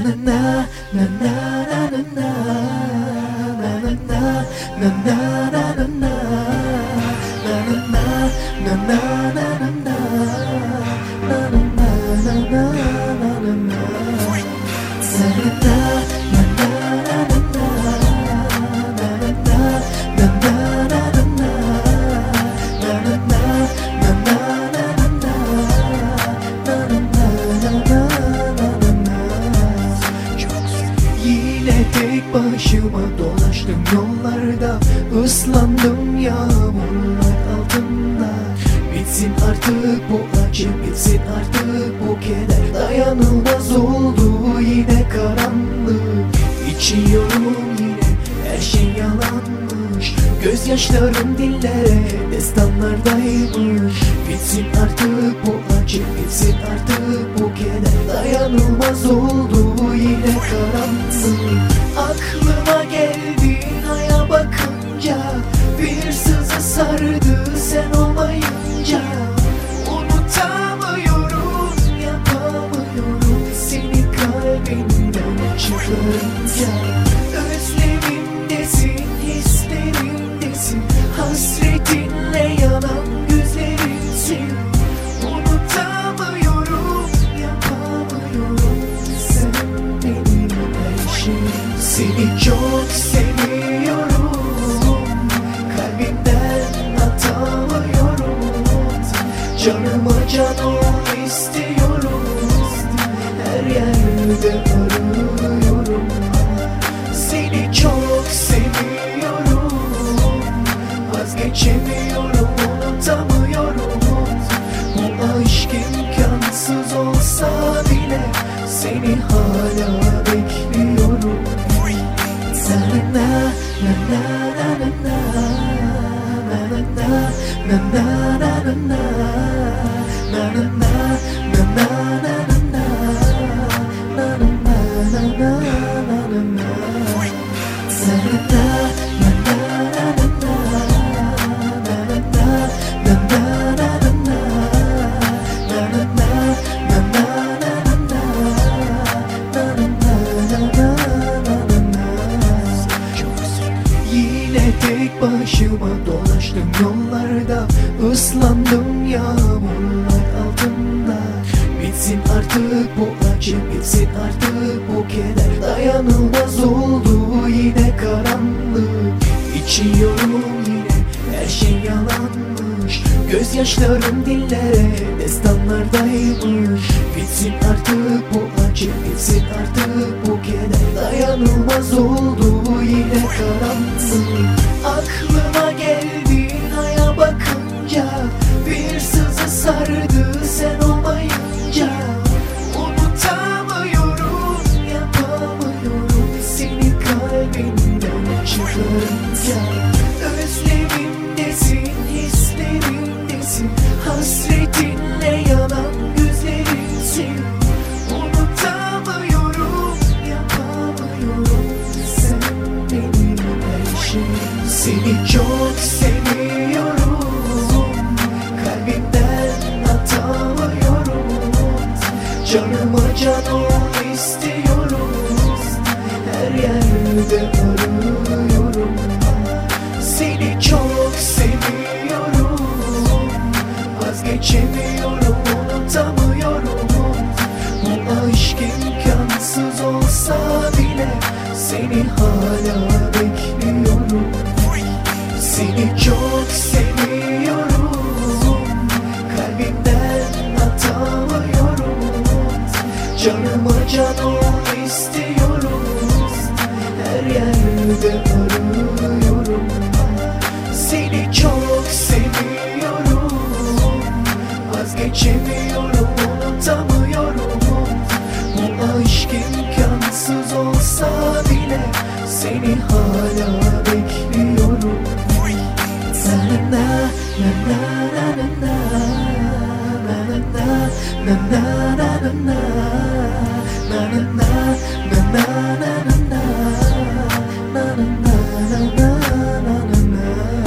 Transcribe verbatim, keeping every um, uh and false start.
Yine tek başıma dolaştım yollarda, ıslandım yağmurlar altında. Bitsin artık bu acı, bitsin artık bu keder. Dayanılmaz oldu yine karanlık. İçiyorum yine, her şey yalanmış. Gözyaşlarım dillere destanlardaymış. Bitsin artık bu acı, bitsin artık bu keder. Dayanılmaz oldu yine karanlık. Aklıma geldin aya bakınca, bir sızı sardı sen olmayınca. Unutamıyorum, yapamıyorum seni kalbimden çıkarınca. Özlemimdesin, hislerimdesin, hasretinle yanan gözlerimsin. Unutamıyorum, yapamıyorum, sen benim her şeyim. Seni çok seviyorum, kalbimden atamıyorum. Canıma can ol istiyorum, her yerde arıyorum. Seni çok seviyorum, vazgeçemiyorum, unutamıyorum. Bu aşk imkansız olsa bile seni hala bekliyorum. Na na na na na na na na na na. Yine tek başıma dolaştım yollarda, ıslandım yağmurlar altında. Bitsin artık bu acı, bitsin artık bu keder. Dayanılmaz oldu yine karanlık. İçiyorum yine, her şey yalanmış. Gözyaşlarım dillere destanlardaymış. Bitsin artık bu acı, bitsin artık bu keder. Dayanılmaz oldu yine karanlık. Aklıma geldin aya bakınca, bir sızı sardı sen olmayınca. Unutamıyorum, yapamıyorum seni kalbimden çıkarınca. Özlemimdesin, hislerimdesin, hasretinle yanan gözlerimsin. Unutamıyorum, yapamıyorum, sen benim her şeyim. Seni çok seviyorum, kalbimden atamıyorum. Canıma can ol istiyorum, her yerde arıyorum. Seni çok seviyorum, vazgeçemiyorum, unutamıyorum. Bu aşk imkansız olsa bile seni hala bekliyorum. Seni çok seviyorum, kalbimden atamıyorum. Canıma can ol istiyorum, her yerde arıyorum. Seni çok seviyorum, vazgeçemiyorum, unutamıyorum. Bu aşk imkansız olsa bile seni hala bekliyorum. Na na na na na na na na na na na na na na na na na na na.